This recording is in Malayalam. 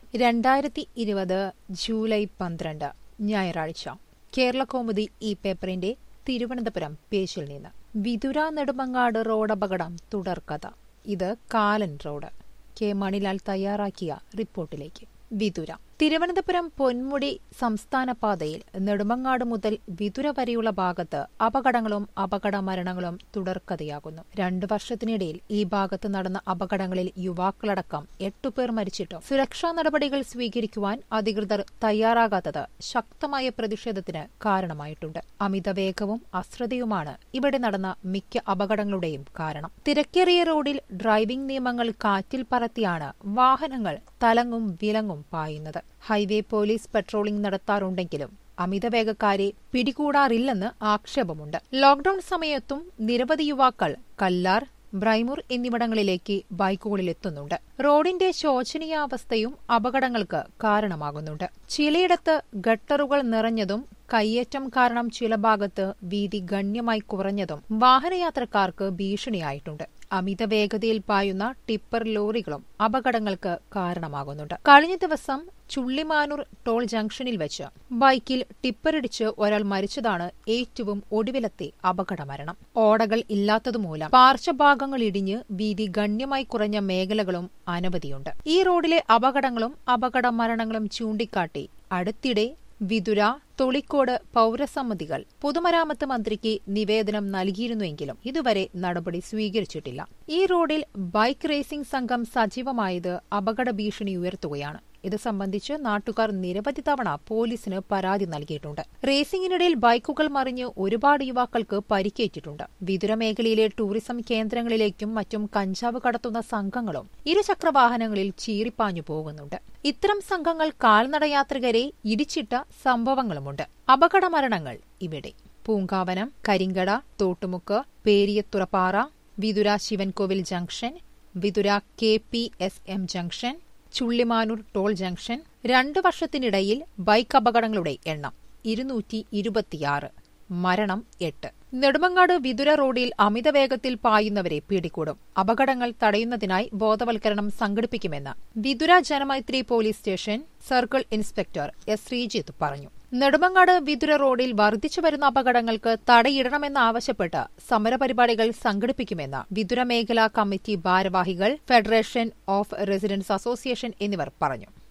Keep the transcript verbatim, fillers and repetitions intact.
രണ്ടായിരത്തി ഇരുപത് ജൂലൈ പന്ത്രണ്ട് ഞായറാഴ്ച കേരളകൗമുദി ഈ പേപ്പറിന്റെ തിരുവനന്തപുരം പേജിൽ നിന്ന് വിതുര നെടുമങ്ങാട് റോഡപകടം തുടർക്കഥ. ഇത് കാലൻ റോഡ്. കെ മണിലാൽ തയ്യാറാക്കിയ റിപ്പോർട്ടിലേക്ക്. വിതുര തിരുവനന്തപുരം പൊന്മുടി സംസ്ഥാന പാതയിൽ നെടുമങ്ങാട് മുതൽ വിതുര വരെയുള്ള ഭാഗത്ത് അപകടങ്ങളും അപകട മരണങ്ങളും തുടർക്കഥയാകുന്നു. രണ്ടു വർഷത്തിനിടയിൽ ഈ ഭാഗത്ത് നടന്ന അപകടങ്ങളിൽ യുവാക്കളടക്കം എട്ടുപേർ മരിച്ചിട്ടും സുരക്ഷാ നടപടികൾ സ്വീകരിക്കുവാൻ അധികൃതർ തയ്യാറാകാത്തത് ശക്തമായ പ്രതിഷേധത്തിന് കാരണമായിട്ടുണ്ട്. അമിതവേഗവും അശ്രദ്ധയുമാണ് ഇവിടെ നടന്ന മിക്ക അപകടങ്ങളുടെയും കാരണം. തിരക്കേറിയ റോഡിൽ ഡ്രൈവിംഗ് നിയമങ്ങൾ കാറ്റിൽ പറത്തിയാണ് വാഹനങ്ങൾ തലങ്ങും വിലങ്ങും പായുന്നത്. ഹൈവേ പോലീസ് പട്രോളിംഗ് നടത്താറുണ്ടെങ്കിലും അമിതവേഗക്കാരെ പിടികൂടാറില്ലെന്ന് ആക്ഷേപമുണ്ട്. ലോക്ഡൌൺ സമയത്തും നിരവധി യുവാക്കൾ കല്ലാർ, ബ്രൈമൂർ എന്നിവിടങ്ങളിലേക്ക് ബൈക്കുകളിലെത്തുന്നുണ്ട്. റോഡിന്റെ ശോചനീയാവസ്ഥയും അപകടങ്ങൾക്ക് കാരണമാകുന്നുണ്ട്. ചിലയിടത്ത് ഗട്ടറുകൾ നിറഞ്ഞതും കയ്യേറ്റം കാരണം ചില ഭാഗത്ത് വീതി ഗണ്യമായി കുറഞ്ഞതും വാഹനയാത്രക്കാർക്ക് ഭീഷണിയായിട്ടുണ്ട്. അമിത വേഗതയിൽ പായുന്ന ടിപ്പർ ലോറികളും അപകടങ്ങൾക്ക് കാരണമാകുന്നുണ്ട്. കഴിഞ്ഞ ദിവസം ചുള്ളിമാനൂർ ടോൾ ജംഗ്ഷനിൽ വെച്ച് ബൈക്കിൽ ടിപ്പറിടിച്ച് ഒരാൾ മരിച്ചതാണ് ഏറ്റവും ഒടുവിലത്തെ അപകടമരണം. ഓടകൾ ഇല്ലാത്തതുമൂലം പാർശ്വഭാഗങ്ങൾ ഇടിഞ്ഞ് വീതി ഗണ്യമായി കുറഞ്ഞ മേഖലകളും അനവധിയുണ്ട്. ഈ റോഡിലെ അപകടങ്ങളും അപകട മരണങ്ങളും ചൂണ്ടിക്കാട്ടി അടുത്തിടെ വിതുര, തൊളിക്കോട് പൌരസമിതികൾ പൊതുമരാമത്ത് മന്ത്രിക്ക് നിവേദനം നൽകിയിരുന്നുവെങ്കിലും ഇതുവരെ നടപടി സ്വീകരിച്ചിട്ടില്ല. ഈ റോഡിൽ ബൈക്ക് റേസിംഗ് സംഘം സജീവമായത് അപകട ഭീഷണി ഉയർത്തുകയാണ്. ഇത് സംബന്ധിച്ച് നാട്ടുകാർ നിരവധി തവണ പോലീസിന് പരാതി നൽകിയിട്ടുണ്ട്. റേസിംഗിനിടയിൽ ബൈക്കുകൾ മറിഞ്ഞ് ഒരുപാട് യുവാക്കൾക്ക് പരിക്കേറ്റിട്ടുണ്ട്. വിതുര മേഖലയിലെ ടൂറിസം കേന്ദ്രങ്ങളിലേക്കും മറ്റും കഞ്ചാവ് കടത്തുന്ന സംഘങ്ങളും ഇരുചക്രവാഹനങ്ങളിൽ ചീറിപ്പാഞ്ഞു പോകുന്നുണ്ട്. ഇത്തരം സംഘങ്ങൾ കാൽനടയാത്രികരെ ഇടിച്ചിട്ട സംഭവങ്ങളുമുണ്ട്. അപകട മരണങ്ങൾ ഇവിടെ Poonkavanam, Karinkada, Thottumukku, Periyathurappara, Vithura Sivankovil junction, Vithura K P S M junction, Chullimanoor toll junction. രണ്ടു വർഷത്തിനിടയിൽ ബൈക്ക് അപകടങ്ങളുടെ എണ്ണം ഇരുന്നൂറ്റി ഇരുപത്തിയാറ്, മരണം എട്ട്. നെടുമങ്ങാട് വിതുര റോഡിൽ അമിതവേഗത്തിൽ പായുന്നവരെ പിടികൂടും. അപകടങ്ങൾ തടയുന്നതിനായി ബോധവൽക്കരണം സംഘടിപ്പിക്കുമെന്ന് Vithura Janamaithri police station circle inspector S Sreejith പറഞ്ഞു. നെടുമങ്ങാട് വിതുര റോഡിൽ വർദ്ധിച്ചുവരുന്ന അപകടങ്ങൾക്ക് തടയിടണമെന്നാവശ്യപ്പെട്ട് സമരപരിപാടികൾ സംഘടിപ്പിക്കുമെന്ന് വിതുര മേഖലാ കമ്മിറ്റി ഭാരവാഹികൾ, ഫെഡറേഷൻ ഓഫ് റെസിഡൻസ് അസോസിയേഷൻ എന്നിവർ പറഞ്ഞു.